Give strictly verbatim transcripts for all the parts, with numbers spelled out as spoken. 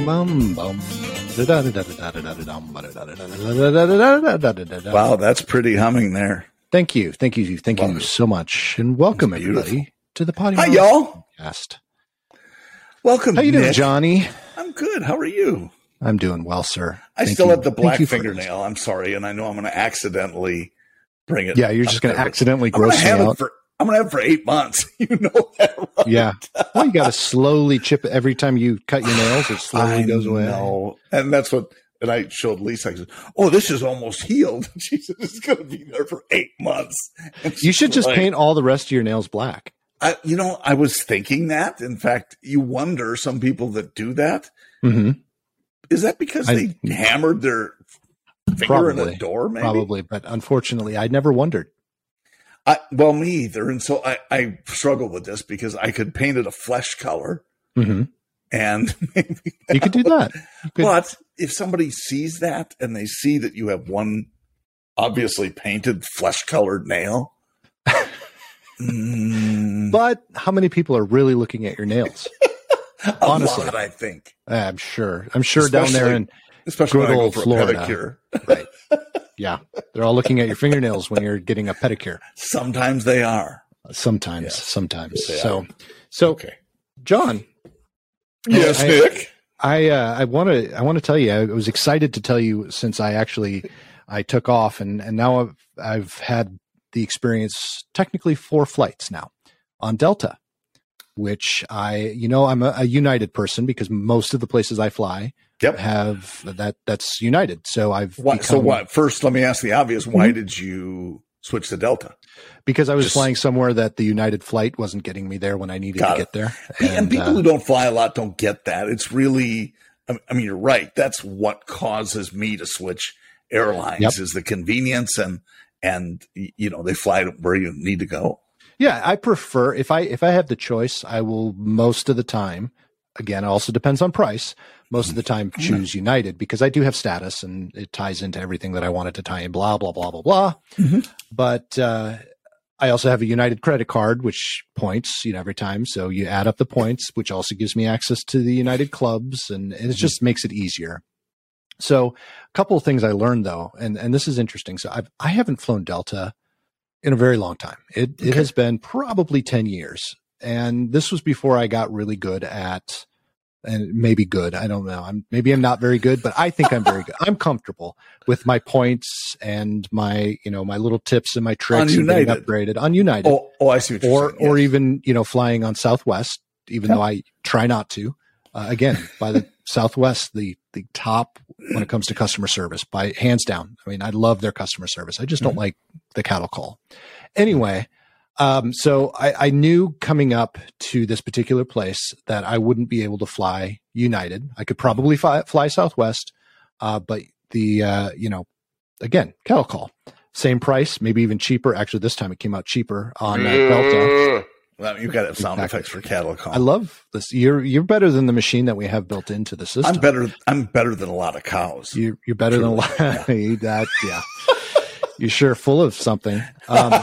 Wow, that's pretty humming there. Thank you. Thank you. Thank Love you it. so much. And welcome, everybody, to the Potty Hi, Mouth y'all. Podcast. Welcome, How you doing, Nick. Johnny? I'm good. How are you? I'm doing well, sir. I Thank still you. have the Thank black you for fingernail. I'm sorry, and I know I'm going to accidentally bring it. Yeah, you're just up going to there, but accidentally I'm gonna gross me have it out. for. I'm going to have it for eight months. You know that, right? Yeah. Well, you got to slowly chip it every time you cut your nails. It slowly I goes away. know. And that's what. And I showed Lisa. I said, "Oh, this is almost healed." She said, "It's going to be there for eight months." And You should she's just like, paint all the rest of your nails black. I, you know, I was thinking that. In fact, you wonder some people that do that. Mm-hmm. Is that because I- they hammered their finger in Probably. a door? Maybe. Probably, but unfortunately, I never wondered. I, well, me either. And so I, I struggle with this because I could paint it a flesh color, Mm-hmm. and maybe You could do that. You could- But if somebody sees that and they see that you have one obviously painted flesh colored nail, mm, But how many people are really looking at your nails? a honestly. lot, I think, I'm sure. I'm sure down there Especially- in especially when Good I go old for Florida. a pedicure. right. Yeah, they're all looking at your fingernails when you're getting a pedicure. Sometimes they are. Sometimes, Yes. sometimes. They So, are. so Okay. John, Yes, I- Nick. I uh, I want to I want to tell you I was excited to tell you since I actually I took off and and now I've I've had the experience technically four flights now on Delta, which I you know I'm a, a United person because most of the places I fly Yep. have that that's United. So I've Why, so become- what? First, let me ask the obvious. Why Mhm. did you switch to Delta? because I was Just- flying somewhere that the United flight wasn't getting me there when I needed Got to it. get there. And, people uh, who don't fly a lot don't get that. It's really, I I mean, you're right. That's what causes me to switch airlines Yep. is the convenience and, and, you know, they fly to where you need to go. yeah, I prefer if I if I have the choice, I will most of the time. Again, it also depends on price. Most of the time, choose United because I do have status and it ties into everything that I wanted to tie in. Blah blah blah blah blah. Mhm. But uh, I also have a United credit card, which points you know every time. So you add up the points, which also gives me access to the United clubs, and, and it just makes it easier. So a couple of things I learned though, and and this is interesting. So I've I haven't flown Delta in a very long time. It it Okay. has been probably ten years. And this was before I got really good at, and maybe good. I don't know. I'm maybe I'm not very good, but I think I'm very good. I'm comfortable with my points and my, you know, my little tips and my tricks On and getting United. upgraded on United, Oh, oh, I see what you're or saying. or Yes. even you know flying on Southwest, even Yeah. though I try not to. Uh, again, by the Southwest, the the top when it comes to customer service, by hands down. I mean, I love their customer service. I just don't Mhm. like the cattle call. Anyway, um, so I, I knew coming up to this particular place that I wouldn't be able to fly United. I could probably fly, fly Southwest, uh, but the uh, you know, again, cattle call, same price, maybe even cheaper. Actually, this time it came out cheaper on uh, Delta. Well, you got to have sound Exactly. effects for cattle call. I love this. You're you're better than the machine that we have built into the system. I'm better. I'm better than a lot of cows. You're, you're better than a lot. that, yeah. You're sure full of something. Um,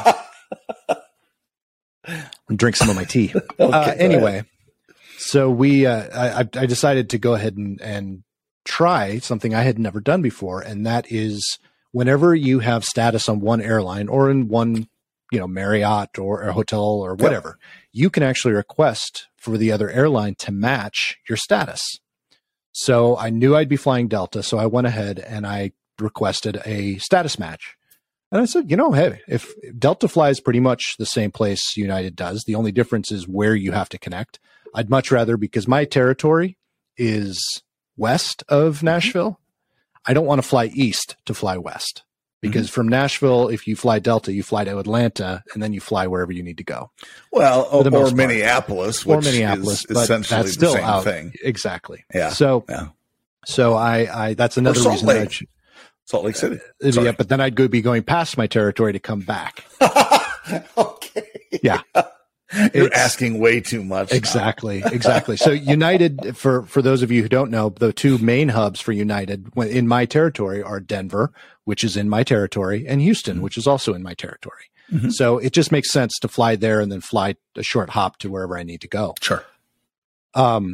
drink some of my tea. Okay, uh, go anyway, so we, uh, I, I decided to go ahead and, and try something I had never done before. And that is whenever you have status on one airline or in one, you know, Marriott or a hotel or whatever, you can actually request for the other airline to match your status. So I knew I'd be flying Delta. So I went ahead and I requested a status match. And I said, you know, hey, if Delta flies pretty much the same place United does, the only difference is where you have to connect. I'd much rather, because my territory is west of Nashville, I don't want to fly east to fly west. Because Mm-hmm. from Nashville, if you fly Delta, you fly to Atlanta, and then you fly wherever you need to go. Well, For the or, or most part. Minneapolis, Or which Minneapolis, is but essentially that's still the same out. thing. Exactly. Yeah. So, Yeah. so I, I that's another Salt reason. That I Lake. ch- Salt Lake City. yeah, Sorry. but then I'd go be going past my territory to come back. Okay. Yeah. You're It's- asking way too much. now. Exactly, exactly. So United, for for those of you who don't know, the two main hubs for United when- in my territory are Denver, which is in my territory, and Houston, which is also in my territory. Mhm. So it just makes sense to fly there and then fly a short hop to wherever I need to go. Sure. Um,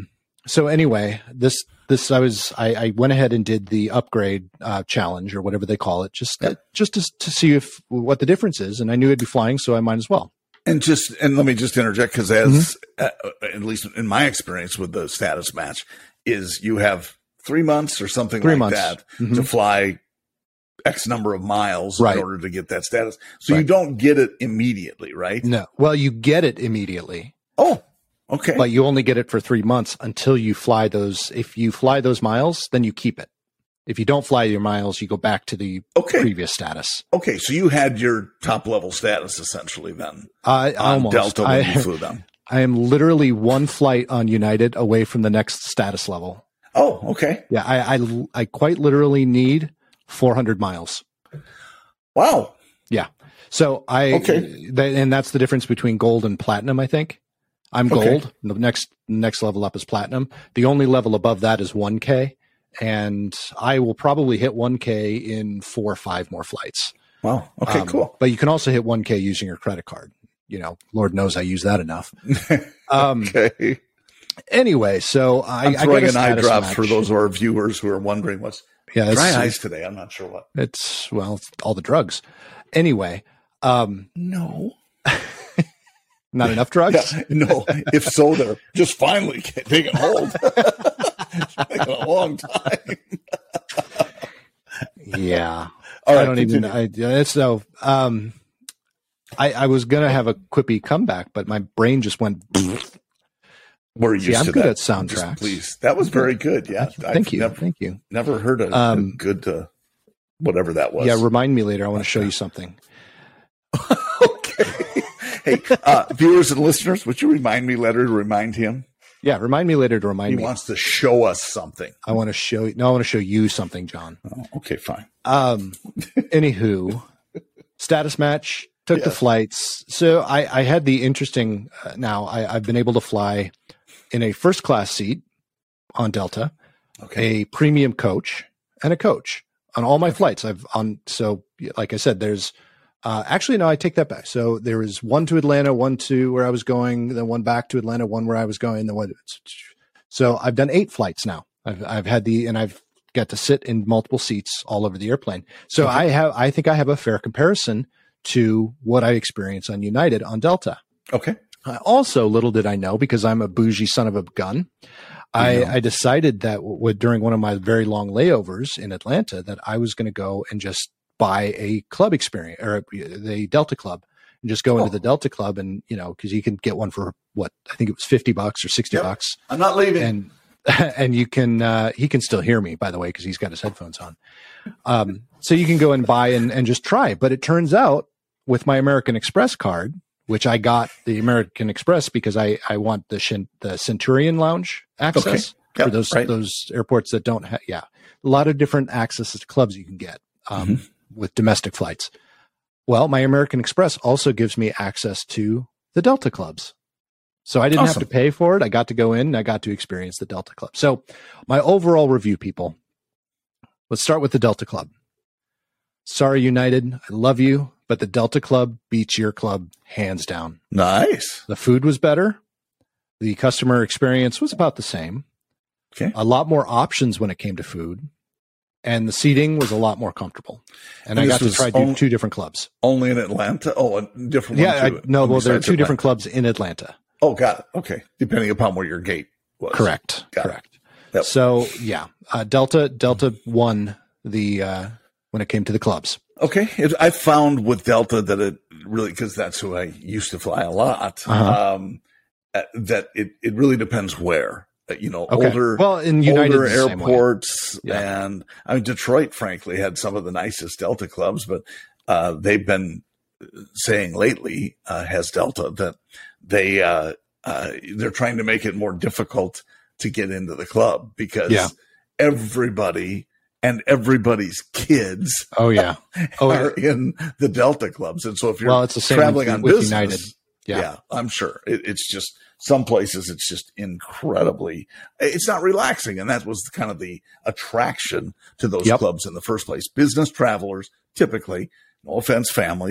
so anyway, this this I was I, I went ahead and did the upgrade uh, challenge or whatever they call it, just Yep. just to, to see if what the difference is, and I knew I'd be flying, so I might as well. And just and let me just interject because as uh, at least in my experience with the status match is you have three months or something Three like months. that Mhm. to fly X number of miles Right. in order to get that status. So you Right. don't get it immediately, right? No, well, you get it immediately, Oh, okay. but you only get it for three months until you fly those. If you fly those miles, then you keep it. If you don't fly your miles, you go back to the Okay. previous status. Okay. So you had your top level status essentially then I on almost. Delta when I, you flew them. I am literally one flight on United away from the next status level. Oh, okay. Yeah, I, I, I quite literally need four hundred miles. Wow. Yeah. So I, Okay. th- and that's the difference between gold and platinum, I think. I'm Okay. gold. The next, next level up is platinum. The only level above that is one K. And I will probably hit one K in four or five more flights. Wow. Okay, Um, cool. But you can also hit one K using your credit card. You know, Lord knows I use that enough. Um, Okay. Anyway, so I, I'm I throwing got a an eye status drop match. for those of our viewers who are wondering what's Yeah, dry it's, eyes today. I'm not sure what. it's well, it's all the drugs. Anyway, um, No. not enough drugs. Yeah, no. If so, they're just finally taking hold. It's taking a long time. Yeah, All right. I don't even. continue. I it's so. Um, I I was gonna have a quippy comeback, but my brain just went. We're used See, I'm to good that. at soundtracks. Just please. That was very good. Yeah. Thank I've you, Never, thank you. never heard a, Um, a good uh, whatever that was. Yeah, remind me later. I want to show you something. Okay. Hey, uh, viewers and listeners, would you remind me later to remind him? Yeah, remind me later to remind He me. wants to show us something. I want to show you. No, I want to show you something, John. Oh, okay, fine. Um, anywho, status match, took the Yes. flights. So I, I had the interesting, uh, now I, I've been able to fly in a first class seat on Delta, Okay. a premium coach, and a coach on all my flights. I've on, so like I said, there's, uh, actually, no, I take that back. So there was one to Atlanta, one to where I was going, then one back to Atlanta, one where I was going, then one. So I've done eight flights now. I've, I've had the, and I've got to sit in multiple seats all over the airplane. So Okay. I have, I think I have a fair comparison to what I experienced on United on Delta. Okay. I also, little did I know, because I'm a bougie son of a gun, I, Yeah. I decided that w- during one of my very long layovers in Atlanta that I was going to go and just buy a club experience or the Delta Club and just go Oh. into the Delta Club and, you know, because you can get one for what I think it was fifty bucks or sixty Yep. bucks. I'm not leaving. And and you can uh, he can still hear me, by the way, because he's got his headphones on. Um, so you can go and buy and, and just try. But it turns out with my American Express card, which I got the American Express because I, I want the Shin, the Centurion Lounge access Yep, for those right. those airports that don't have yeah a lot of different accesses to clubs you can get um, Mm-hmm. with domestic flights. Well, my American Express also gives me access to the Delta clubs. So I didn't Awesome. have to pay for it. I got to go in and I got to experience the Delta Club. So my overall review, people, let's start with the Delta Club. Sorry, United. I love you, but the Delta Club beats your club hands down. Nice. The food was better. The customer experience was about the same. Okay. A lot more options when it came to food. And the seating was a lot more comfortable. And, And I this got to was try on- do two different clubs. Only in Atlanta? Oh, a different Yeah, I, one too. no, well, there are besides two different Atlanta. clubs in Atlanta. Oh, got it. Okay. Depending upon where your gate was. Correct. Got it. Correct. Yep. So yeah, uh, Delta Delta won the uh, when it came to the clubs. Okay. It, I found with Delta that it really, because that's who I used to fly a lot, Uh-huh. um, uh, that it, it really depends where. Uh, You know, Okay. older, well, in United older it's the same way. airports, Yeah. and I mean Detroit, frankly, had some of the nicest Delta clubs, but uh, they've been saying lately, uh, has Delta, that they uh, uh, they're trying to make it more difficult to get into the club because Yeah. everybody and everybody's kids Oh yeah. Oh are yeah. in the Delta clubs, and so if you're Well, it's the same traveling with, on with business, United. yeah. Yeah. I'm sure it, it's just some places it's just incredibly, it's not relaxing. And that was kind of the attraction to those Yep. clubs in the first place. Business travelers, typically, no offense, families,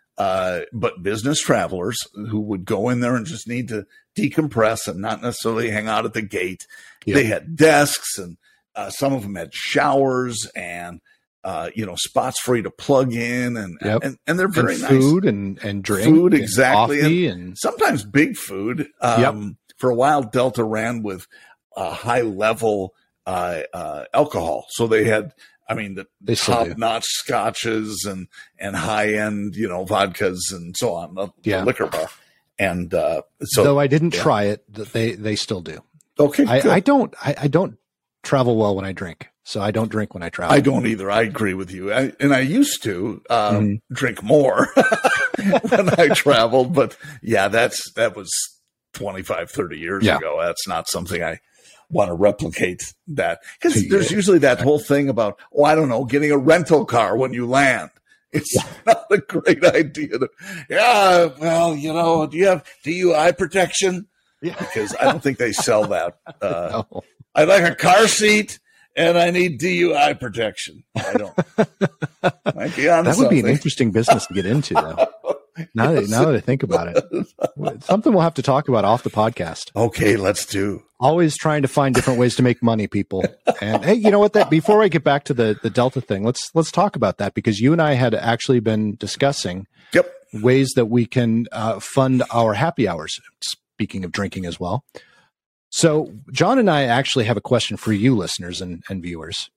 Uh, but business travelers who would go in there and just need to decompress and not necessarily hang out at the gate. Yep. They had desks, and uh, some of them had showers and, uh, you know, spots for you to plug in, and yep. and, and they're very and nice. Food and, and drink. Food, exactly. And coffee and, and sometimes big food. Um, yep. For a while, Delta ran with a high level uh, uh, alcohol. So they had, I mean, the they top notch scotches and, and high end, you know, vodkas and so on, the, yeah. the liquor bar. And uh, so, though I didn't yeah. try it, they they still do. Okay, I, I don't I, I don't travel well when I drink, so I don't drink when I travel. I don't either. I agree with you. I, and I used to um, mm-hmm. drink more when I traveled, but yeah, that's that was twenty-five, thirty years yeah. ago. That's not something I want to replicate. That because there's usually that whole thing about, oh, I don't know, getting a rental car when you land. It's yeah. not a great idea. To, yeah, well, you know, do you have D U I protection? Yeah. Because I don't think they sell that. Uh, no. I like a car seat and I need D U I protection. I don't. Might be on that something. Would be an interesting business to get into, though. Now, yes. that, now that I think about it, something we'll have to talk about off the podcast. Okay, let's do. Always trying to find different ways to make money, people. And hey, you know what? That before I get back to the the Delta thing, let's let's talk about that, because you and I had actually been discussing yep. ways that we can uh, fund our happy hours. Speaking of drinking as well. So John and I actually have a question for you, listeners and, and viewers.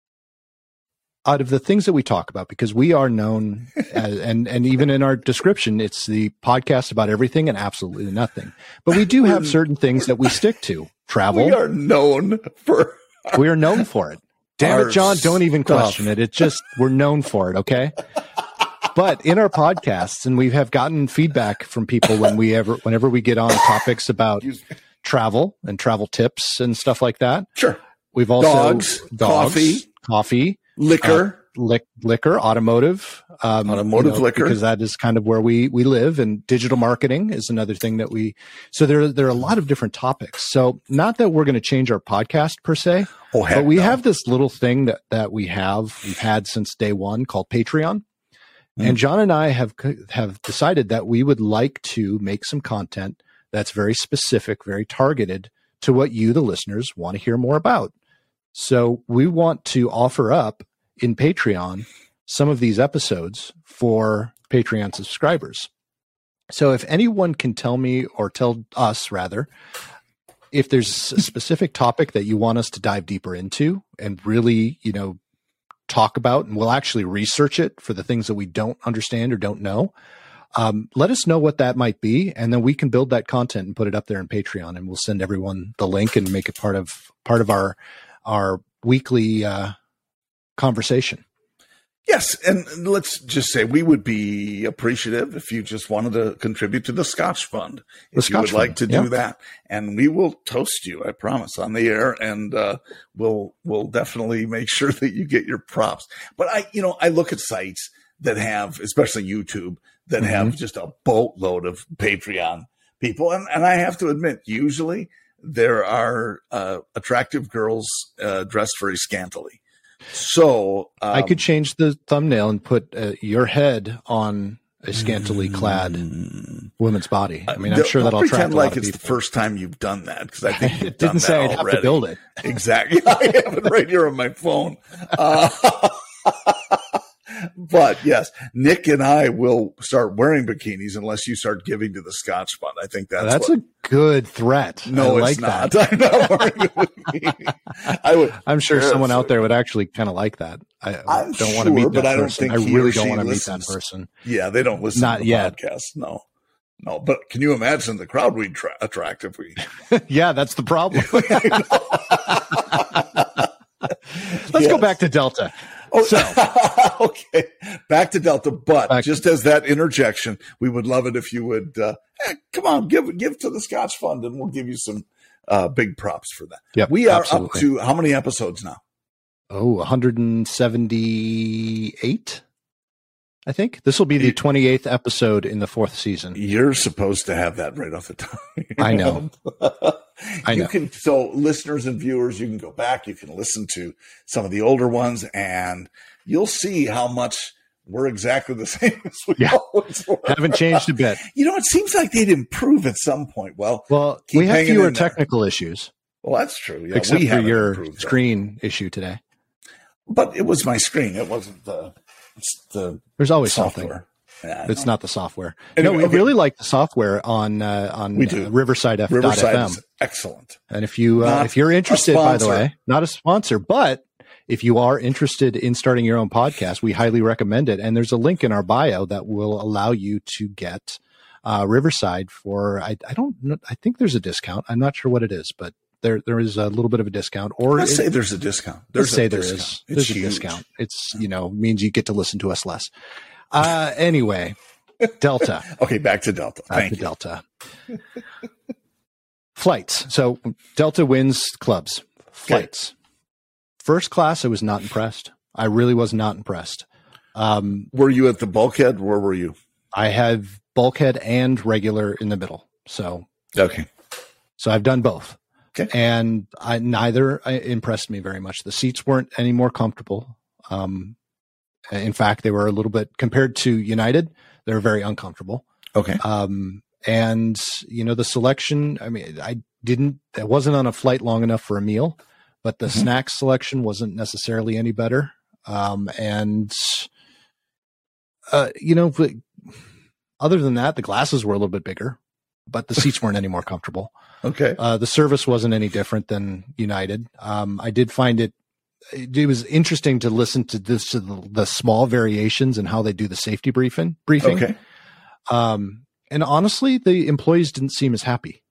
Out of the things that we talk about, because we are known as, and, and even in our description, it's the podcast about everything and absolutely nothing. But we do have certain things that we stick to. Travel. We are known for. We are known for it. Damn it, John, don't even question it. It's just, we're known for it. Okay. But in our podcasts, and we have gotten feedback from people when we ever, whenever we get on topics about travel and travel tips and stuff like that. Sure. We've also dogs, dogs coffee, coffee, liquor, uh, li- liquor, automotive, um, automotive you know, liquor, because that is kind of where we, we live, and digital marketing is another thing that we, so there, there are a lot of different topics. So not that we're going to change our podcast per se, oh, but we no. have this little thing that, that we have, we've had since day one called Patreon. Mm. And John and I have, have decided that we would like to make some content that's very specific, very targeted to what you, the listeners, want to hear more about. So we want to offer up in Patreon some of these episodes for Patreon subscribers. So if anyone can tell me, or tell us rather, if there's a specific topic that you want us to dive deeper into and really, you know, talk about, and we'll actually research it for the things that we don't understand or don't know, um, let us know what that might be, and then we can build that content and put it up there in Patreon, and we'll send everyone the link and make it part of part of our our weekly uh, conversation. Yes, and let's just say we would be appreciative if you just wanted to contribute to the Scotch Fund. If the Scotch you would Fund. like to do yeah. that, and we will toast you, I promise, on the air, and uh, we'll we'll definitely make sure that you get your props. But I, you know, I look at sites that have, especially YouTube, that mm-hmm. have just a boatload of Patreon people, and and I have to admit, usually there are uh, attractive girls uh, dressed very scantily. So um, I could change the thumbnail and put uh, your head on a scantily clad mm, woman's body. I mean, I'm sure that'll attract a lot like of it's people. the first time you've done that, because I think you've it didn't done say that I'd already. have to build it. Exactly. I have it right here on my phone. Uh, but yes, Nick and I will start wearing bikinis unless you start giving to the Scotch Fund. I think that's that's what, a good threat. No, I it's like not. That. I'm not wearing a bikini. I would. I'm sure someone out there would actually kind of like that. I I'm don't sure, want to meet that but I don't person. think I really don't want to meet that person. Yeah, they don't listen not to the yet. podcast. No. No, but can you imagine the crowd we'd tra- attract if we? Yeah, that's the problem. Let's yes. go back to Delta. Oh, so okay, back to Delta. But back just to- as that interjection, we would love it if you would uh, hey, come on, give give to the Scotch Fund, and we'll give you some uh, big props for that. Yep, we are absolutely. up to how many episodes now? Oh, one hundred seventy-eight. I think this will be the twenty-eighth episode in the fourth season. You're supposed to have that right off the top. I know. I know. You can, so listeners and viewers, you can go back, you can listen to some of the older ones, and you'll see how much we're exactly the same as we Yeah. always were. Haven't changed a bit. You know, it seems like they'd improve at some point. Well, Well, keep we have hanging fewer in there. technical issues, Well, that's true. Yeah, except we for haven't your improved that. screen issue today. But it was my screen. It wasn't the it's the There's always software. something. Yeah, It's no. not the software. Anyway, no, we okay. really like the software on uh, on We do. uh, Riverside F dot Riverside F M. is excellent. And if you uh, Not if you're a interested, by the sponsor. way, not a sponsor, but if you are interested in starting your own podcast, we highly recommend it. And there's a link in our bio that will allow you to get uh, Riverside for I, I don't know, I think there's a discount. I'm not sure what it is, but there there is a little bit of a discount. Or Let's it- say there's a discount. There's let's say a there discount. is. It's There's a huge. discount. It's you know means you get to listen to us less. Uh, anyway, Delta. Okay, back to Delta. Back Thank to you. Delta. Flights. So Delta wins clubs. Flights. First class, I was not impressed. I really was not impressed. Um, Were you at the bulkhead? Where were you? I have bulkhead and regular in the middle. So, Okay. so I've done both. Okay. And I, neither uh, impressed me very much. The seats weren't any more comfortable. Um, in fact, they were a little bit compared to United. They were very uncomfortable. Okay. Um, and you know, the selection, I mean, I didn't, I wasn't on a flight long enough for a meal, but the Mhm. snack selection wasn't necessarily any better. Um, and, uh, you know, but other than that, the glasses were a little bit bigger, but the seats weren't any more comfortable. Okay. Uh, the service wasn't any different than United. Um, I did find it, it, it was interesting to listen to this, to the, the small variations in how they do the safety briefing, briefing. Okay. Um, and honestly, the employees didn't seem as happy.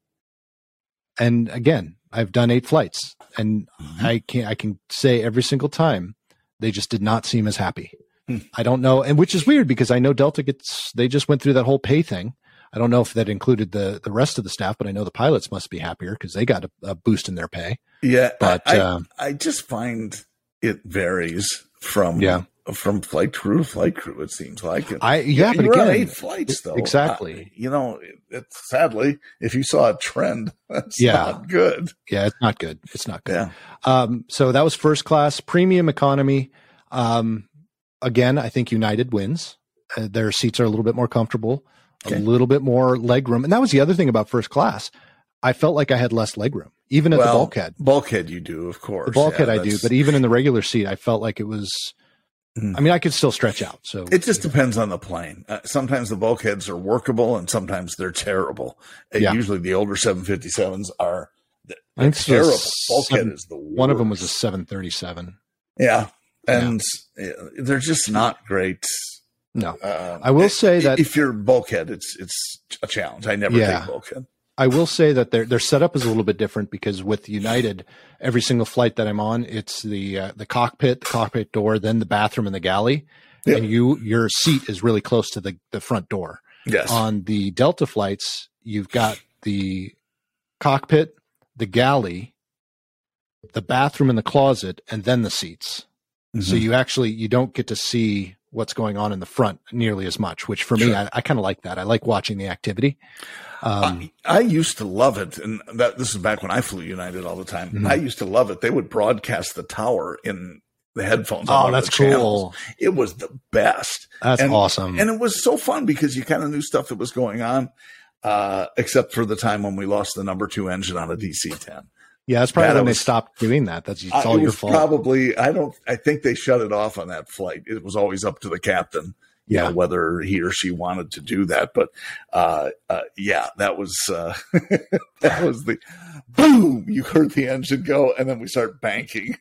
And again, I've done eight flights, and Mhm. I can I can say every single time they just did not seem as happy. Hmm. I don't know, and which is weird because I know Delta gets they just went through that whole pay thing. I don't know if that included the the rest of the staff, but I know the pilots must be happier because they got a, a boost in their pay. Yeah. But I, um, I just find it varies from Yeah. from flight crew to flight crew. It seems like it. I yeah, but You're on again, eight flights though. exactly. Uh, you know, it, it's sadly, if you saw a trend, that's Yeah. not good. yeah, it's not good. It's not good. Yeah. Um, so that was first class, premium economy. Um, again, I think United wins. Uh, their seats are a little bit more comfortable, Okay. a little bit more leg room. And that was the other thing about first class. I felt like I had less leg room, even at well, the bulkhead. Bulkhead, you do, of course. The bulkhead Yeah, I do, that's- but even in the regular seat, I felt like it was, Mm. I mean, I could still stretch out. So It just depends on the plane. Uh, sometimes the bulkheads are workable, and sometimes they're terrible. Uh, Yeah. Usually, the older seven fifty-sevens are they're I think this was terrible. a Bulkhead seven- is the worst. one of them was a seven thirty-seven. yeah, and uh, they're just not great. No, Uh, I will say that if you're bulkhead, it's it's a challenge. I never Yeah. take bulkhead. I will say that their their setup is a little bit different because with United, every single flight that I'm on, it's the uh, the cockpit, the cockpit door, then the bathroom and the galley, Yeah. and you your seat is really close to the the front door. Yes. On the Delta flights, you've got the cockpit, the galley, the bathroom and the closet, and then the seats. So Mhm. you actually you don't get to see what's going on in the front nearly as much, which for me, Sure. I, I kind of like that. I like watching the activity. Um, I, I used to love it, and that this is back when I flew United all the time. Mhm. I used to love it. They would broadcast the tower in the headphones. on oh, one of that's the channels. cool. It was the best. That's And- awesome. And it was so fun because you kind of knew stuff that was going on, uh, except for the time when we lost the number two engine on a D C ten. yeah, that's probably that when they was- stopped doing that. That's it's Uh, all it your was fault. probably, I don't, I think they shut it off on that flight. It was always up to the captain, you Yeah. know, whether he or she wanted to do that. But, uh, uh, yeah, that was, uh, that was the boom. You heard the engine go, and then we start banking.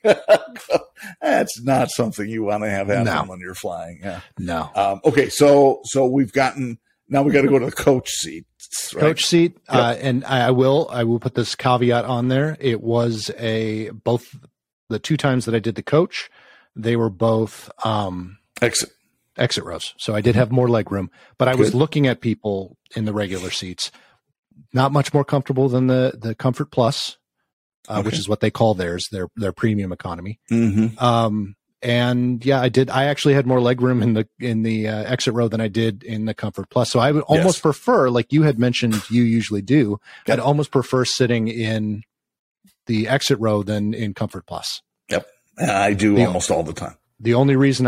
That's not something you want to have happen No. when you're flying. Yeah. no. Um, okay. So, so we've gotten, now we got to go to the coach seat. Right? Coach seat, uh, and I, I will I will put this caveat on there. It was a both the two times that I did the coach, they were both um, Exit. exit rows, so I did have more leg room. But I was Good. looking at people in the regular seats, not much more comfortable than the the Comfort Plus, uh, which Okay. is what they call theirs, their their premium economy. Mm-hmm. Um, and yeah, I did. I actually had more leg room in the in the uh, exit row than I did in the Comfort Plus. So I would almost Yes. prefer, like you had mentioned, you usually do. Yep. I'd almost prefer sitting in the exit row than in Comfort Plus. I do The- almost all the time. The only reason I would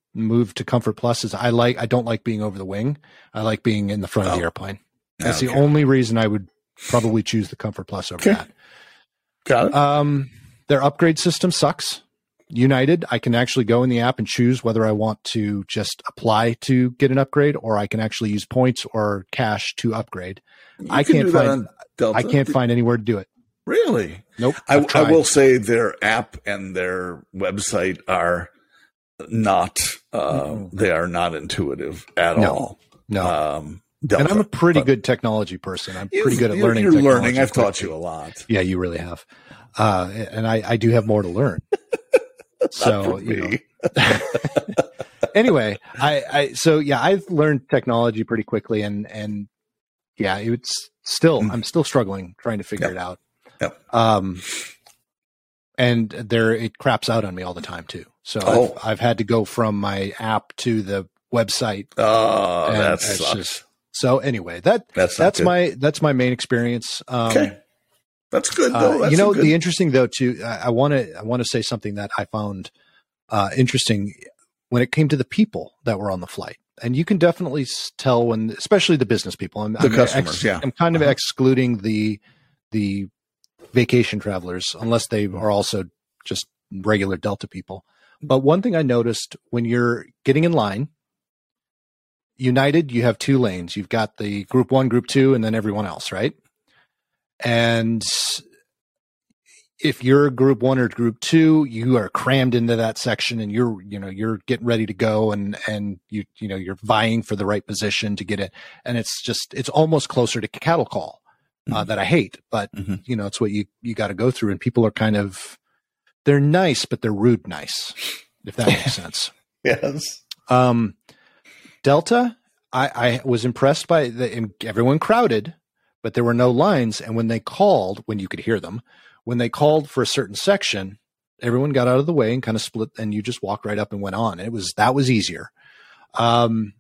move to Comfort Plus is I like I don't like being over the wing. I like being in the front oh. of the airplane. That's okay. The only reason I would probably choose the Comfort Plus over okay. that. Got it. Um, their upgrade system sucks. United, I can actually go in the app and choose whether I want to just apply to get an upgrade, or I can actually use points or cash to upgrade. You I can can't do find. That on Delta. I can't find anywhere to do it. Really? Nope. I, I will say their app and their website are not. Uh, mm-hmm. They are not intuitive at no. all. No. Um, Delta, and I'm a pretty good technology person. I'm pretty good at you're, learning. You're technology learning. I've quickly. taught you a lot. Yeah, you really have. Uh, and I, I do have more to learn. So, you know. Anyway, I, I, so yeah, I've learned technology pretty quickly, and, and yeah, it's still, mm. I'm still struggling trying to figure yep. it out. Yep. Um, and there, it craps out on me all the time too. So oh. I've, I've had to go from my app to the website. Oh, that sucks. Just, so anyway, that, that's, that's my, that's my main experience. Um, okay. That's good though. That's uh, you know, good... the interesting though, too, I want to, I want to say something that I found uh, interesting when it came to the people that were on the flight. And you can definitely tell when, especially the business people, I'm, the I'm customers, ex, yeah. I'm kind of uh-huh. excluding the, the vacation travelers, unless they are also just regular Delta people. But one thing I noticed when you're getting in line, United, you have two lanes. You've got the group one, group two, and then everyone else, right? And if you're group one or group two, you are crammed into that section and you're, you know, you're getting ready to go and, and you, you know, you're vying for the right position to get it. And it's just, it's almost closer to cattle call uh, mm-hmm. that I hate, but mm-hmm. you know, it's what you, you got to go through, and people are kind of, they're nice, but they're rude nice, if that makes sense. Yes. Um, Delta, I, I was impressed by the, everyone crowded, but there were no lines. And when they called, when you could hear them, when they called for a certain section, everyone got out of the way and kind of split, and you just walked right up and went on. And it was, that was easier. Um,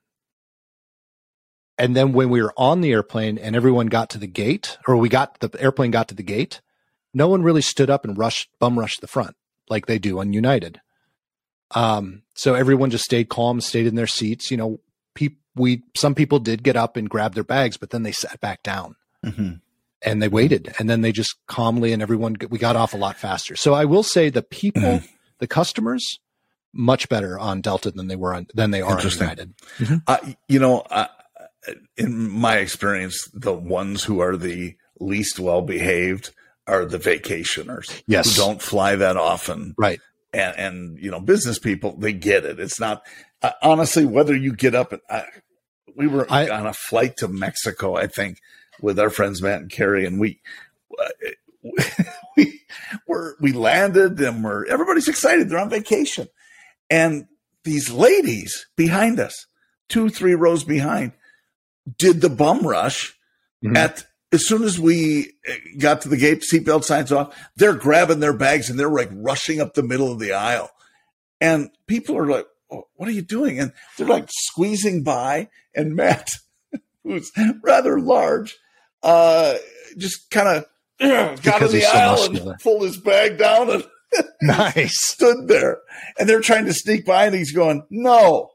and then when we were on the airplane and everyone got to the gate, or we got, the airplane got to the gate, no one really stood up and rushed, bum rushed the front like they do on United. Um, so everyone just stayed calm, stayed in their seats. You know, pe- we, some people did get up and grab their bags, but then they sat back down. Mm-hmm. And they waited, and then they just calmly, and everyone, we got off a lot faster. So I will say the people, mm-hmm. the customers, much better on Delta than they were on, than they are on United. Mm-hmm. Uh, you know, uh, in my experience, the ones who are the least well-behaved are the vacationers. Yes. Who don't fly that often. Right. And, and, you know, business people, they get it. It's not, uh, honestly, whether you get up and, uh, we were I, on a flight to Mexico, I think, with our friends Matt and Carrie, and we uh, we were we landed and we're everybody's excited. They're on vacation, and these ladies behind us, two three rows behind, did the bum rush. Mm-hmm. At as soon as we got to the gate, seatbelt signs off, they're grabbing their bags and they're like rushing up the middle of the aisle, and people are like, oh, "What are you doing?" And they're like squeezing by, and Matt, who's rather large, uh, just kind of uh, got in the aisle so and pulled his bag down and nice stood there. And they're trying to sneak by, and he's going, "No."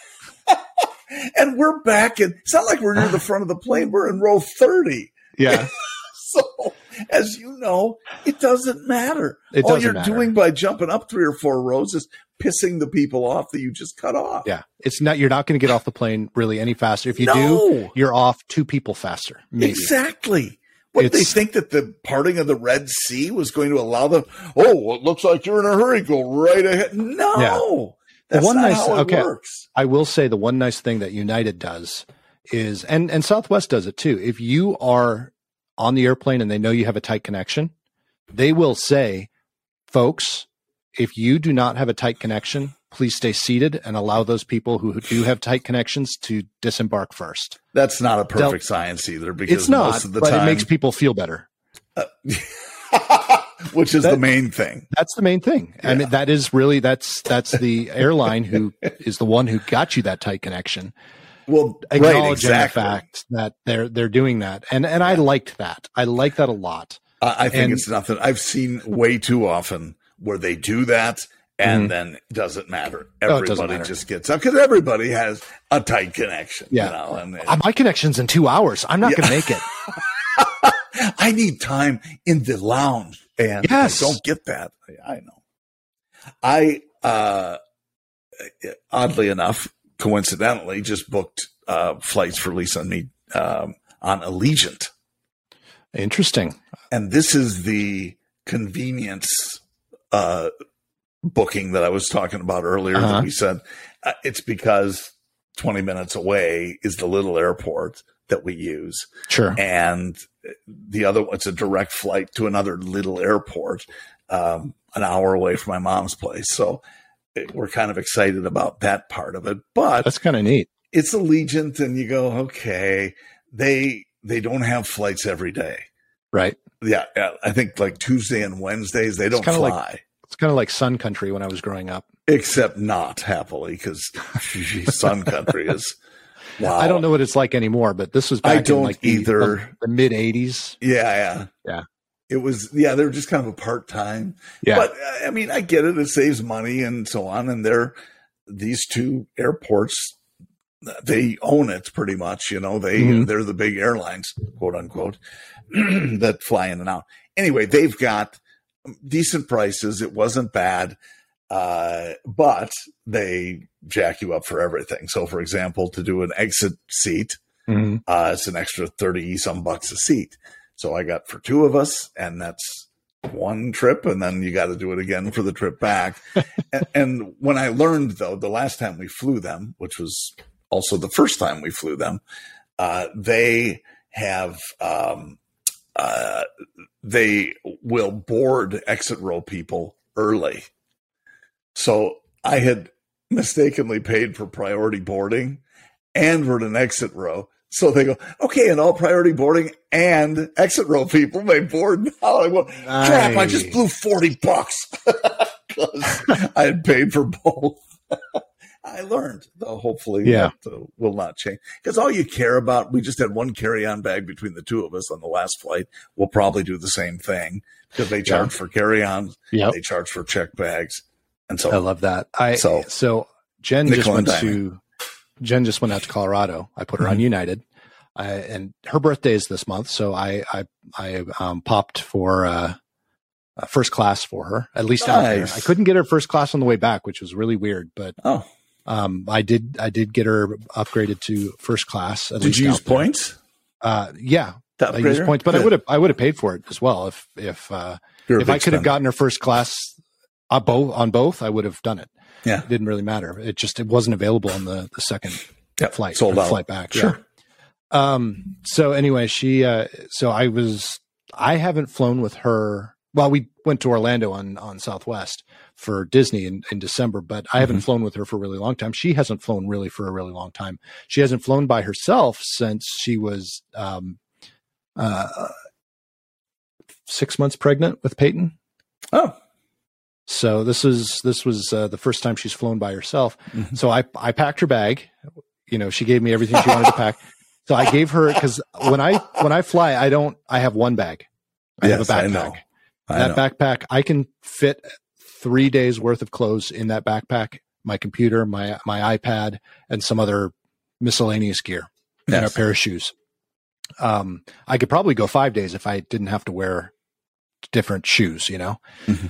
And we're back, and it's not like we're near the front of the plane. We're in row thirty. Yeah. So, as you know, it doesn't matter. It All doesn't you're matter. doing by jumping up three or four rows is pissing the people off that you just cut off. Yeah. It's not, you're not going to get off the plane really any faster. If you no. do, you're off two people faster. Maybe. Exactly. What, they think that the parting of the Red Sea was going to allow them, oh, well, it looks like you're in a hurry, go right ahead. No. Yeah. That's one not nice, how it okay, works. I will say the one nice thing that United does is, and, and Southwest does it too. If you are on the airplane and they know you have a tight connection, they will say, folks, if you do not have a tight connection, please stay seated and allow those people who do have tight connections to disembark first. That's not a perfect Del- science either, because it's not, most of the but time it makes people feel better. Uh, which is that, the main thing. That's the main thing. Yeah. I mean, that is really, that's, that's the airline who is the one who got you that tight connection. Well, acknowledging right, exactly. the fact that they're, they're doing that. And, and I liked that. I like that a lot. I, I think and, it's nothing. I've seen way too often where they do that And Mhm. then it doesn't matter. Oh, it Everybody doesn't matter. just gets up because everybody has a tight connection. Yeah. You know, and Uh, my connection's in two hours. I'm not Yeah. going to make it. I need time in the lounge, and Yes. I don't get that. I know. I uh, oddly enough, coincidentally, just booked uh, flights for Lisa and me um, on Allegiant, Interesting. and this is the convenience uh, booking that I was talking about earlier. Uh-huh. That we said uh, it's because twenty minutes away is the little airport that we use. Sure. And the other one's a direct flight to another little airport, um, an hour away from my mom's place. So it, we're kind of excited about that part of it, but That's kind of neat. it's Allegiant, and you go, okay, they, they don't have flights every day. Right. Yeah. yeah I think like Tuesday and Wednesdays, they don't kinda fly. like- It's kind of like Sun Country when I was growing up. Except not happily, because Sun Country is, wow. I don't know what it's like anymore, but this was back I don't in like the, either. the, the mid eighties. Yeah, yeah. Yeah. It was, yeah, they're just kind of a part-time. Yeah. But I mean, I get it. It saves money and so on. And they're, these two airports, they own it pretty much. You know, they, Mhm. they're the big airlines, quote unquote, that fly in and out. Anyway, they've got decent prices. It wasn't bad. Uh, but they jack you up for everything. So for example, to do an exit seat, Mhm. uh, it's an extra thirty some bucks a seat. So I got for two of us, and that's one trip. And then you got to do it again for the trip back. and, and when I learned though, the last time we flew them, which was also the first time we flew them, uh, they have, um, uh, they will board exit row people early. So I had mistakenly paid for priority boarding and for an exit row. So they go, okay, and all priority boarding and exit row people may board now. I go, crap, I just blew forty bucks because I had paid for both. I learned, though, hopefully Yeah. that uh, will not change. Because all you care about, we just had one carry-on bag between the two of us on the last flight. We'll probably do the same thing because they charge Yeah. for carry-ons, Yep. they charge for check bags. And so I love that. I So- so, Jen just Nickel and went diming. to Jen just went out to Colorado. I put her on Mhm. United, I, and her birthday is this month, so I I I um, popped for uh, uh, first class for her. At least out there. Nice. I couldn't get her first class on the way back, which was really weird, but oh, um, I did I did get her upgraded to first class. At did least you use out there. points? Uh, yeah, To I used upgrade points, but her? I would have I would have paid for it as well if if uh, You're a if I big could have spender. gotten her first class uh, both on both. I would have done it. Yeah. It didn't really matter. It just it wasn't available on the the second Yeah, flight sold or out. flight back. Sure. Yeah. Um. So anyway, she. Uh, so I was. I haven't flown with her. Well, we went to Orlando on on Southwest for Disney in, in December, but I haven't Mhm. flown with her for a really long time. She hasn't flown really for a really long time. She hasn't flown by herself since she was um, uh, six months pregnant with Peyton. Oh, So this is this was uh, the first time she's flown by herself. Mhm. So I I packed her bag. You know, she gave me everything she wanted to pack. So I gave her because when I when I fly, I don't. I have one bag. I yes, have a I backpack. know. I that know. backpack, I can fit three days worth of clothes in that backpack. My computer, my my iPad, and some other miscellaneous gear, and a Yes. pair of shoes. Um, I could probably go five days if I didn't have to wear different shoes. You know. Mhm.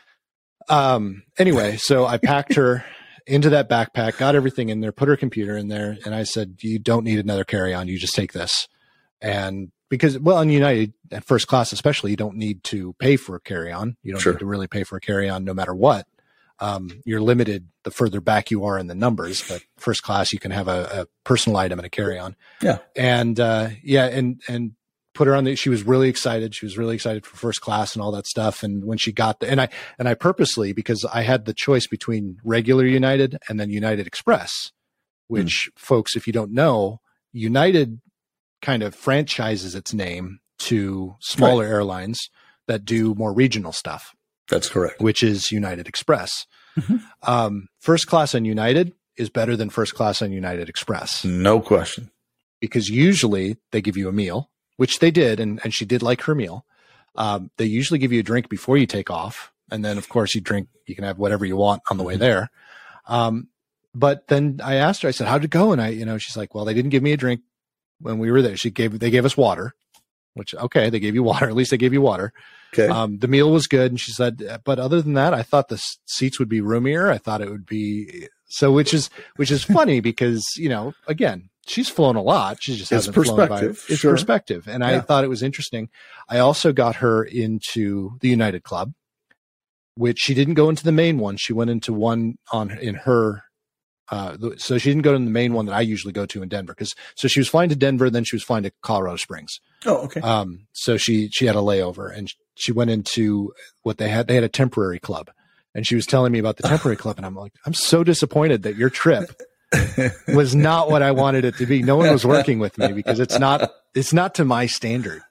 Um, anyway, so I packed her into that backpack, got everything in there, put her computer in there, and I said, you don't need another carry-on. You just take this. And because, well, in United, at first class especially, you don't need to pay for a carry-on. You don't Sure. need to really pay for a carry-on no matter what. Um, you're limited the further back you are in the numbers, but first class, you can have a, a personal item and a carry-on. Yeah. And, uh, yeah, and, and, put her on the, she was really excited. She was really excited for first class and all that stuff. And when she got the, and I, and I purposely, because I had the choice between regular United and then United Express, which folks, if you don't know, United kind of franchises its name to smaller airlines that do more regional stuff, That's correct. which is United Express. Mhm. Um, first class on United is better than first class on United Express No question. because usually they give you a meal, which they did, and, and she did like her meal. Um, they usually give you a drink before you take off, And then, of course, you drink, you can have whatever you want on the way there. Um, but then I asked her, I said, how'd it go? And I, you know, she's like, well, they didn't give me a drink when we were there. She gave, they gave us water, which, okay, they gave you water. At least they gave you water. Okay. Um, the meal was good. And she said, but other than that, I thought the seats would be roomier. I thought it would be so, which is, which is funny because, you know, again, she's flown a lot. She just It's hasn't flown by perspective. it's Sure. perspective. And I Yeah. thought it was interesting. I also got her into the United Club, which she didn't go into the main one. She went into one on in her, uh, so she didn't go to the main one that I usually go to in Denver. Cause so she was flying to Denver, then she was flying to Colorado Springs. Oh, okay. Um, so she, she had a layover and she went into what they had. They had a temporary club and she was telling me about the temporary club. And I'm like, I'm so disappointed that your trip was not what I wanted it to be. No one was working with me because it's not, it's not to my standard.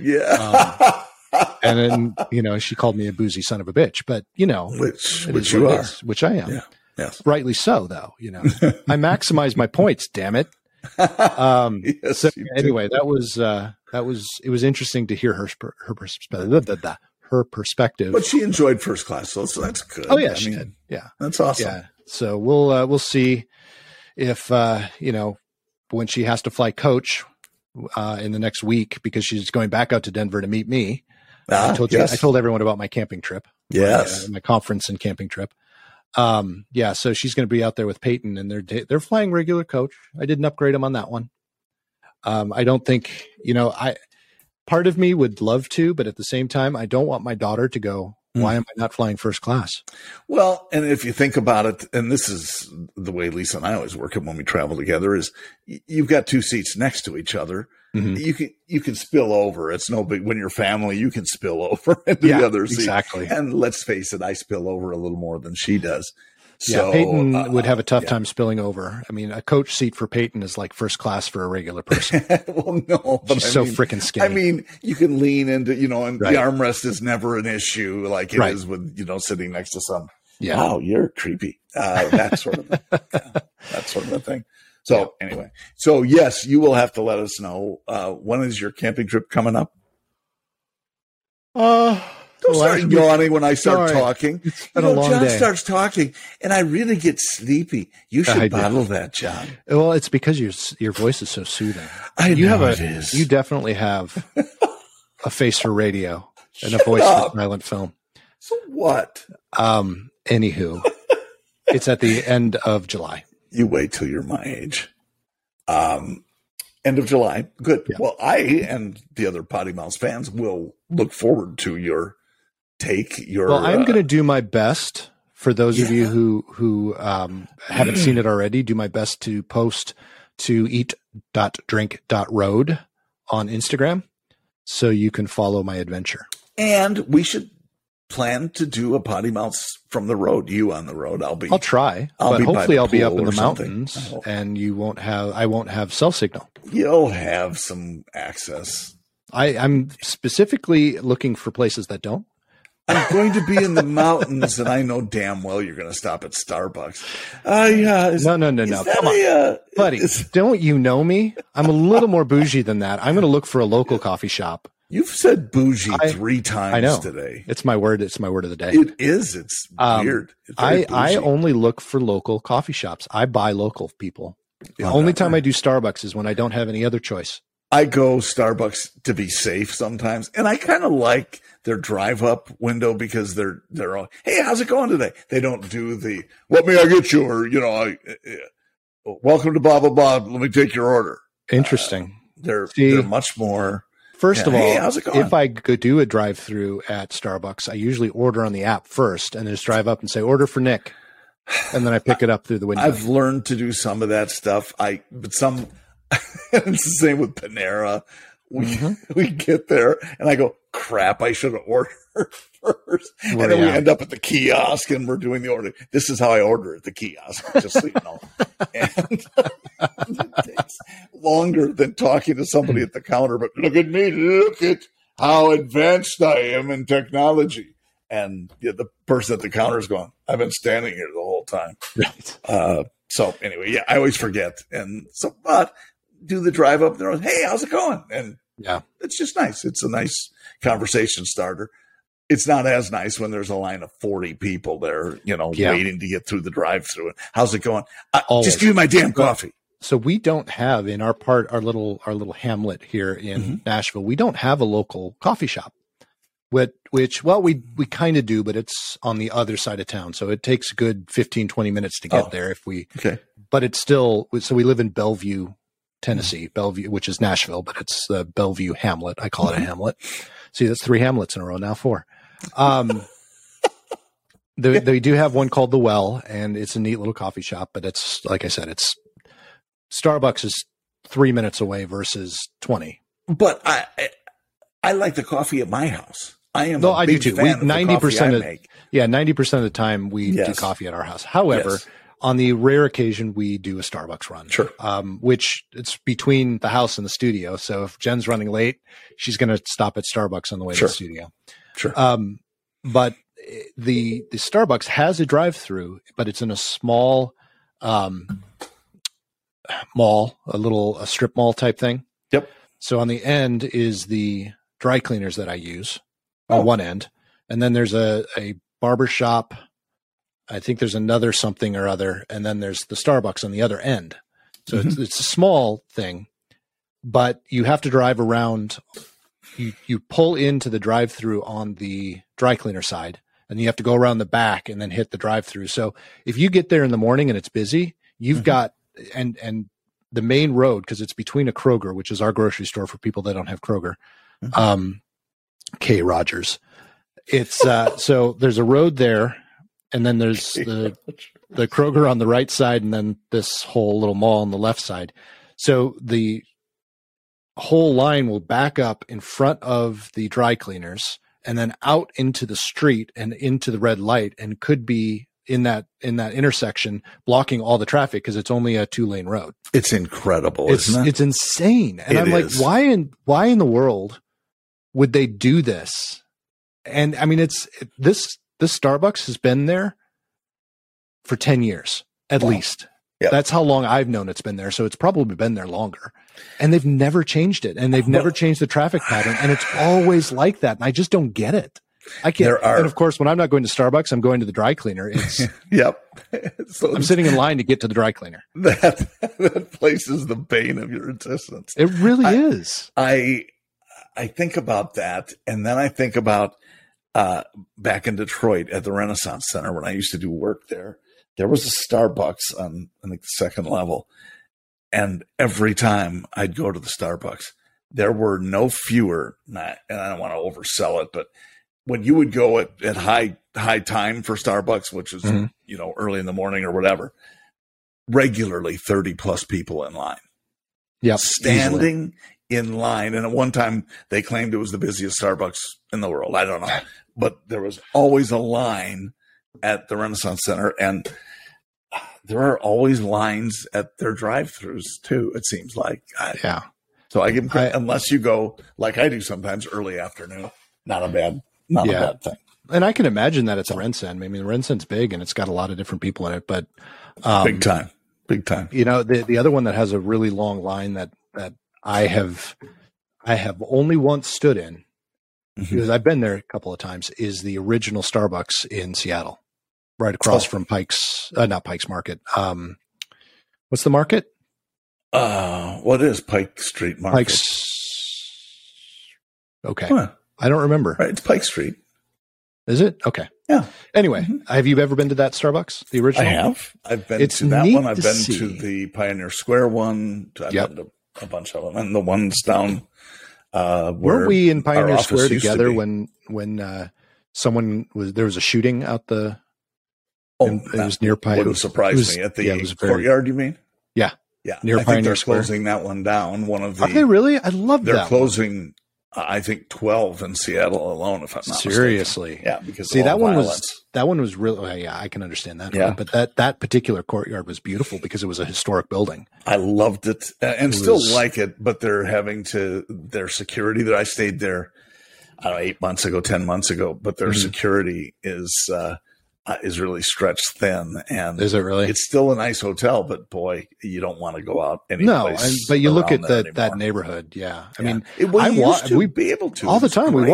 Yeah. Um, and then, you know, she called me a boozy son of a bitch, but you know, which, it which is you what it are. is, which I am. Yeah. Yes. Rightly so, though. You know, I maximize my points. Damn it. Um, Yes, so you do. anyway, that was uh, that was it was interesting to hear her sp- her perspective. Her perspective. But she enjoyed first class, so that's, that's good. Oh yeah, I she mean, did. Yeah, that's awesome. yeah. So we'll uh, we'll see if uh, you know when she has to fly coach uh, in the next week because she's going back out to Denver to meet me. Ah, I told yes. you, I told everyone about my camping trip. Yes. my, uh, my conference and camping trip. Um, yeah, so she's going to be out there with Peyton, and they're they're flying regular coach. I didn't upgrade them on that one. Um, I don't think you know. I part of me would love to, but at the same time, I don't want my daughter to go. Why am I not flying first class? Well, and if you think about it, and this is the way Lisa and I always work it when we travel together, is y- you've got two seats next to each other. Mm-hmm. You can you can spill over. It's no big when you're family. You can spill over into Yeah, the other seat. exactly. And let's face it, I spill over a little more than she does. So Yeah, Peyton uh, would have a tough yeah. time spilling over. I mean, a coach seat for Peyton is like first class for a regular person. well, no, but She's I so mean, freaking skinny. I mean, you can lean into, you know, and Right. the armrest is never an issue like it Right. is with, you know, sitting next to some. Yeah. Wow, you're creepy. Uh, that sort of, yeah, that sort of a thing. So anyway, so yes, you will have to let us know uh, when is your camping trip coming up. Uh, Don't well, start actually, yawning when I start sorry. talking. It's You been know, a long John day. starts talking, and I really get sleepy. You should I do. bottle that, John. Well, it's because your your voice is so soothing. I you know have a it is. you definitely have a face for radio and a voice up. for silent film. So what? Um, anywho, it's at the end of July. You wait till you're my age. Um, end of July. Good. Yeah. Well, I and the other Potty Mouse fans will look forward to your take. Your Well, I'm uh, going to do my best for those of you Yeah. who who um, haven't seen it already. Do my best to post to eat dot drink dot road on Instagram, so you can follow my adventure. and we should plan to do a Potty Mouse from the road. You on the road. I'll be. I'll try, I'll but be by hopefully the I'll be up pool in or the something. mountains, I hope. and you won't have I won't have cell signal. You'll have some access. I, I'm specifically looking for places that don't. I'm going to be in the mountains, and I know damn well you're going to stop at Starbucks. Uh, yeah. Is, No, no, no, is no. that Come on, a, uh, buddy. is- Don't you know me? I'm a little more bougie than that. I'm going to look for a local coffee shop. You've said bougie I- three times I know. today. It's my word. It's my word of the day. It is. It's Um, weird. It's very I, I bougie. only look for local coffee shops. I buy local, people. The I'm only not- time I do Starbucks is when I don't have any other choice. I go Starbucks to be safe sometimes, and I kind of like their drive-up window because they're they're all, hey, how's it going today? They don't do the what may I get you, or you know, I, uh, welcome to blah blah blah. Let me take your order. Interesting. They're See, they're much more. First yeah, of all, hey, how's it going? if I could do a drive-through at Starbucks, I usually order on the app first and then just drive up and say, order for Nick. And then I pick it up through the window. I've learned to do some of that stuff. I but some it's the same with Panera. We Mhm. we get there and I go, crap, I should have ordered first. And Well, then we yeah. end up at the kiosk and we're doing the order. This is how I order at the kiosk, just so you know. And it takes longer than talking to somebody at the counter, but look at me, look at how advanced I am in technology. And yeah, the person at the counter is going, I've been standing here the whole time. Right. Uh, so anyway, yeah, I always forget. And so, but do the drive up there. Hey, how's it going? And Yeah. it's just nice. It's a nice conversation starter. it's not as nice when there's a line of forty people there, you know, Yeah. waiting to get through the drive-through. How's it going? Uh, Always. just give me my damn coffee. So we don't have in our part, our little, our little hamlet here in Mm-hmm. Nashville, we don't have a local coffee shop. Which, which well, we, we kind of do, but it's on the other side of town. So it takes a good fifteen, twenty minutes to get Oh. there if we, Okay. but it's still, so we live in Bellevue, Tennessee, Bellevue, which is Nashville, but it's the Bellevue hamlet. I call it a hamlet. See, that's three hamlets in a row, now four. Um, they, they do have one called The Well, and it's a neat little coffee shop, but it's, like I said, it's Starbucks is three minutes away versus twenty. But I, I, I like the coffee at my house. I am No, a I do big too. fan We, of the ninety percent coffee I of, make. yeah, ninety percent of the time we do Yes. coffee at our house. However, Yes. on the rare occasion we do a Starbucks run, Sure. um, which it's between the house and the studio. So if Jen's running late, she's going to stop at Starbucks on the way Sure. to the studio. Sure. Um, but the the Starbucks has a drive-through, but it's in a small um, mall, a little a strip mall type thing. Yep. So on the end is the dry cleaners that I use Oh. on one end, and then there's a a barber shop. I think there's another something or other, and then there's the Starbucks on the other end. So Mm-hmm. it's it's a small thing, but you have to drive around. You you pull into the drive-through on the dry cleaner side, and you have to go around the back and then hit the drive-through. So if you get there in the morning and it's busy, you've Mhm. got and and the main road, because it's between a Kroger, which is our grocery store for people that don't have Kroger, Mhm. um, K. Rogers. It's uh, so there's a road there, and then there's the the Kroger on the right side, and then this whole little mall on the left side. So the whole line will back up in front of the dry cleaners and then out into the street and into the red light, and could be in that in that intersection blocking all the traffic because it's only a two lane road. It's incredible, It's isn't it? it's insane. And It I'm like, is. why in why in the world would they do this? And I mean, it's this this Starbucks has been there for ten years at Wow. least. Yep. That's how long I've known it's been there. So it's probably been there longer. And they've never changed it. And they've never Well- changed the traffic pattern. And it's always like that. And I just don't get it. I can't. There are- And of course, when I'm not going to Starbucks, I'm going to the dry cleaner. It's Yep. So I'm sitting in line to get to the dry cleaner. that that place is the bane of your existence. It really I- is. I I think about that, and then I think about uh, back in Detroit at the Renaissance Center when I used to do work there. There was a Starbucks on I think the second level, and every time I'd go to the Starbucks, there were no fewer. Not, and I don't want to oversell it, but when you would go at, at high high time for Starbucks, which is Mhm. you know early in the morning or whatever, regularly thirty plus people in line. Yep. Standing in line. And at one time they claimed it was the busiest Starbucks in the world. I don't know. But there was always a line at the Renaissance Center, and there are always lines at their drive-throughs too, it seems like. I, Yeah. so I give them credit, I- unless you go like I do sometimes early afternoon. Not a bad not Yeah. a bad thing. And I can imagine that it's a Rensen. I mean, the Rensen's big and it's got a lot of different people in it, but um, Big time. Big time. you know, the the other one that has a really long line that that I have I have only once stood in Mhm. because I've been there a couple of times is the original Starbucks in Seattle, right across Oh. from Pike's, uh, not Pike's Market. Um, what's the market? Uh, what is Pike Street Market? Pike's. Okay, Come on. I don't remember. Right, it's Pike Street. Is it? Okay. Yeah. Anyway, Mhm. have you ever been to that Starbucks? The original? I have. I've been It's to that neat one. I've to been see. to the Pioneer Square one. I've Yep. been to a bunch of them, and the ones down. Uh, where Weren't we in our Pioneer office Square used to together be. when when uh, someone was there was a shooting out the Oh, and it that was near Pioneer? wouldn't surprise it was- me at the yeah, it was very- courtyard. You mean? Yeah. yeah. Near I think Pioneer they're Square. closing that one down. One of the Are they really? I love they're that. closing. Uh, I think twelve in Seattle alone. If I'm one. not Seriously. mistaken. Yeah, because See, of all that one violence. was that one was real. Well, yeah, I can understand that. Yeah. one, but that that particular courtyard was beautiful because it was a historic building. I loved it uh, and It still was- like it, but they're having to their security that I stayed there, I don't know, eight months ago, ten months ago, but their Mhm. security is uh, uh, is really stretched thin, and Is it really? it's still a nice hotel, but boy, you don't want to go out any no, place. and, but you look around at there that that anymore. neighborhood. Yeah, I Yeah. mean, it, well, I you wa- used to we- be able to all the It's time we great. walk.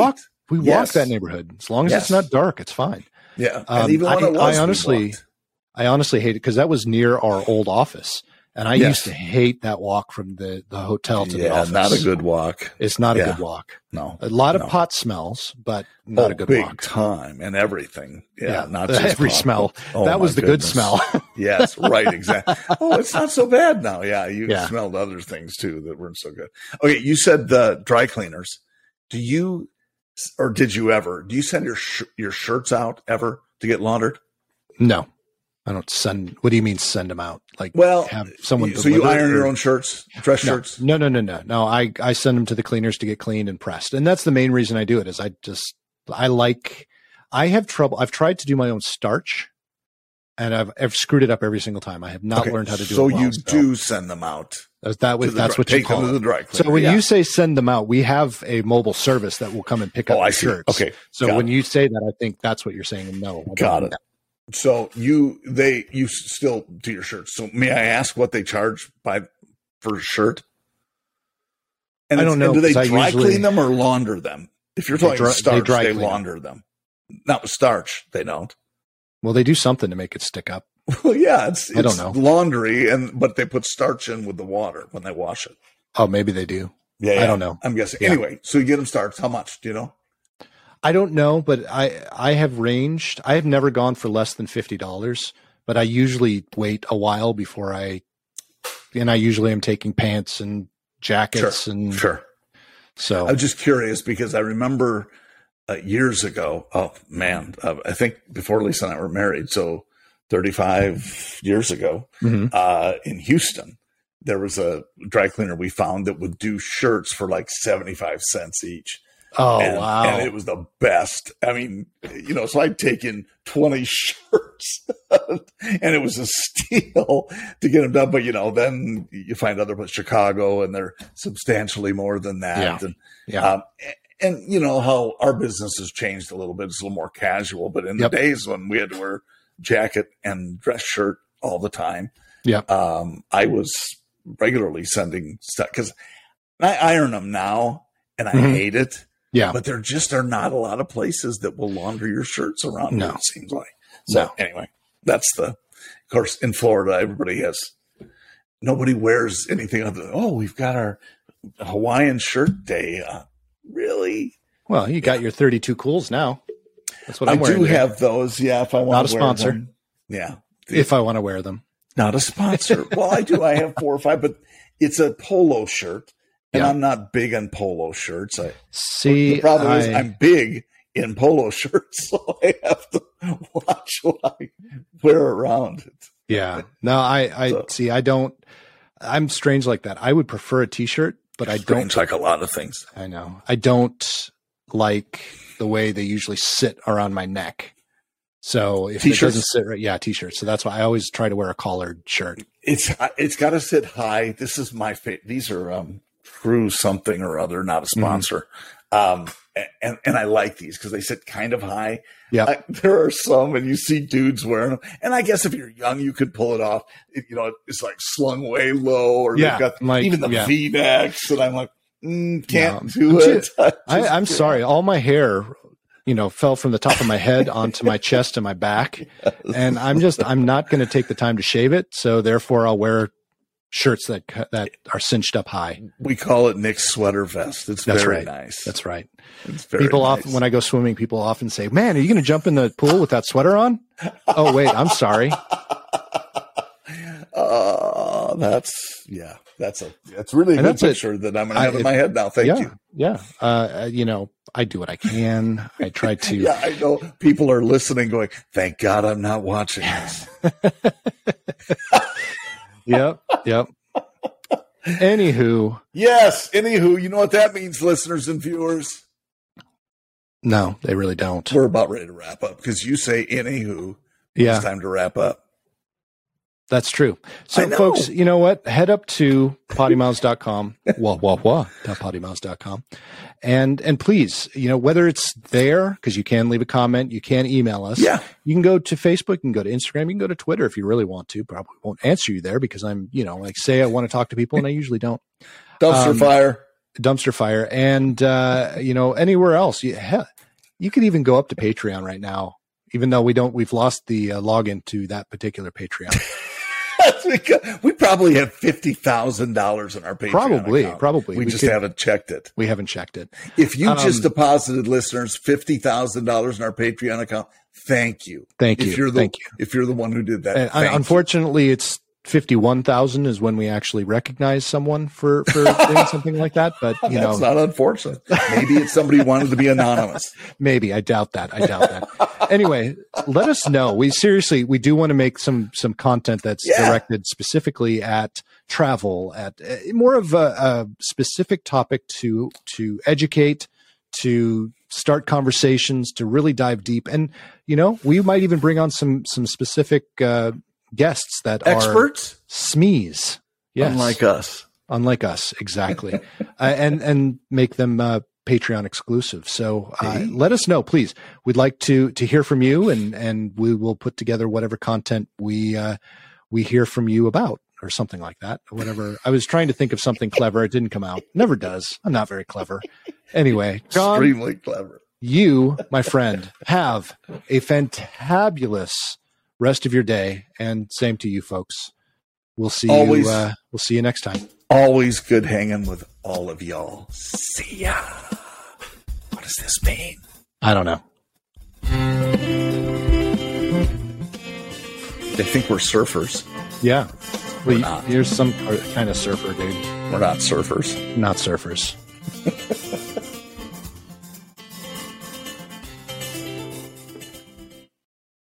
we walk Yes. that neighborhood as long as Yes. it's not dark. It's fine. Yeah. Um, and even when I, it was, I we honestly, walked. I honestly hate it because that was near our old office, and I Yes. used to hate that walk from the, the hotel to the yeah, office. not a good walk. It's not a Yeah. good walk. No. A lot of no. pot smells, but not oh, a good big walk. time and everything. Yeah, Yeah, not just every pot, smell. but- oh, that was my the good goodness. smell. Yes, right, exactly. Oh, it's not so bad now. Yeah, you Yeah. smelled other things too that weren't so good. Okay, you said the dry cleaners. Do you, or did you ever? Do you send your sh- your shirts out ever to get laundered? No, I don't send. What do you mean send them out? Like, Well, have someone. so you deliver iron or- your own shirts, dress No, shirts. no, no, no, no, no. I, I send them to the cleaners to get cleaned and pressed. And that's the main reason I do it is I just, I like, I have trouble. I've tried to do my own starch and I've, I've screwed it up every single time. I have not Okay, learned how to do so it well. you do send them out. That, that to was, the that's dry- what you take them call to the it. dry cleaner. So when Yeah. you say send them out, we have a mobile service that will come and pick up Oh, I the see. shirts. Okay, So got when it. you say that, I think that's what you're saying. And no, I don't Got do it. that. So you they you still do your shirts. So may I ask what they charge by for a shirt? And I it's- don't know, and do they 'cause I dry usually- clean them or launder them? If you're talking dry- they starch, they, dry clean them. launder them. Not with starch, they don't. Well, they do something to make it stick up. Well, yeah, it's, it's I don't know. laundry, and but they put starch in with the water when they wash it. Oh, maybe they do. Yeah, I yeah. don't know. I'm guessing. Yeah. Anyway, so you get them starts. How much? Do you know? I don't know, but I I have ranged. I have never gone for less than fifty dollars, but I usually wait a while before I. And I usually am taking pants and jackets and Sure. so. I'm just curious because I remember uh, years ago. Oh man, uh, I think before Lisa and I were married, so thirty-five years ago, Mhm. uh, in Houston, there was a dry cleaner we found that would do shirts for like seventy-five cents each. Oh and, wow! and it was the best. I mean, you know, so I'd taken twenty shirts and it was a steal to get them done. But, you know, then you find other places, Chicago, and they're substantially more than that. Yeah. And, yeah, um, and, you know, how our business has changed a little bit. It's a little more casual. But in Yep. the days when we had to wear jacket and dress shirt all the time, yeah. um, I was regularly sending stuff because I iron them now and I Mhm. hate it. Yeah. But there just are not a lot of places that will launder your shirts around No. here, it seems like. So No. anyway, that's the, of course, in Florida, everybody has, nobody wears anything other than, oh, we've got our Hawaiian shirt day. Uh, really? Well, you got your thirty-two cools now. That's what I I'm wearing. do today, have those. Yeah. If I want Not a to wear sponsor. them. Yeah. if I want to wear them. Not a sponsor. Well, I do. I have four or five, but it's a polo shirt. And Yeah. I'm not big on polo shirts. I, See, the problem I, is I'm big in polo shirts, so I have to watch what I wear around it. yeah. No, I, I So- see. I don't. I'm strange like that. I would prefer a T-shirt, but I don't. Strange like a lot of things. I know. I don't like the way they usually sit around my neck. So if T-shirts? it doesn't sit right, yeah, T-shirts. So that's why I always try to wear a collared shirt. It's it's got to sit high. This is my favorite. These are um, True something or other, not a sponsor. Mm-hmm. Um, and and I like these because they sit kind of high. Yeah, I, there are some, and you see dudes wearing them. And I guess if you're young, you could pull it off. It, you know, it's like slung way low, or Yeah, they've got like- even the yeah. V-necks. And I'm like, mm, can't No. do I'm it. I I, just I'm can't. sorry. All my hair, you know, fell from the top of my head onto my chest and my back, and I'm just I'm not going to take the time to shave it. So therefore, I'll wear shirts that cu- that are cinched up high. We call it Nick's sweater vest. It's That's very right. nice. That's right. It's very People nice. often, when I go swimming, people often say, "Man, are you going to jump in the pool with that sweater on?" Oh, wait, I'm sorry. Uh, that's yeah. That's a that's really a And good that's it. picture that I'm gonna I- have in it- my head now. Thank yeah, you. yeah. Uh, you know, I do what I can. I try to. Yeah, I know people are listening, going, "Thank God I'm not watching this." Yep, yep. Anywho, Yes. Anywho, you know what that means, listeners and viewers. no, they really don't. We're about ready to wrap up because you say anywho. Yeah, It's time to wrap up. that's true. I So, know. folks, you know what? Head up to potty mouths dot com, wah, wah, wah, potty mouths dot com. And, and please, you know, whether it's there, because you can leave a comment, you can email us. Yeah. You can go to Facebook, you can go to Instagram, you can go to Twitter if you really want to. Probably won't answer you there because I'm, you know, like say I want to talk to people and I usually don't. Dumpster Um, fire. Dumpster fire. And, uh, you know, anywhere else. You, hell, You could even go up to Patreon right now, even though we don't. We've lost the uh, login to that particular Patreon. We probably have fifty thousand dollars in our Patreon Probably, account. probably. We, We just could- haven't checked it. We haven't checked it. If you Um, just deposited, listeners, fifty thousand dollars in our Patreon account, thank you. Thank if you. You're the, Thank you. If you're the one who did that, And, thank you. unfortunately, it's fifty-one thousand is when we actually recognize someone for, for doing something like that. But, you know, That's not unfortunate. Maybe it's somebody who wanted to be anonymous. maybe. I doubt that. I doubt that. Anyway, let us know. We seriously, we do want to make some, some content that's Yeah. directed specifically at travel, at uh, more of a, a specific topic to, to educate, to start conversations, to really dive deep. And, you know, we might even bring on some, some specific, uh, guests that Experts? are S M Es. Yes. Unlike us. Unlike us, exactly. uh, and and make them uh, Patreon exclusive. So uh, Hey. let us know, please. We'd like to to hear from you, and and we will put together whatever content we uh, we hear from you about, or something like that. Whatever. I was trying to think of something clever. It didn't come out. Never does. I'm not very clever. Anyway, John, Extremely clever. you, my friend, have a fantabulous rest of your day, and same to you, folks. We'll see Always. you. Uh, we'll see you next time. Always good hanging with all of y'all. See ya. What does this mean? I don't know. They think we're surfers. Yeah. We're Well, not. you're some kind of surfer, dude. We're not surfers. Not surfers.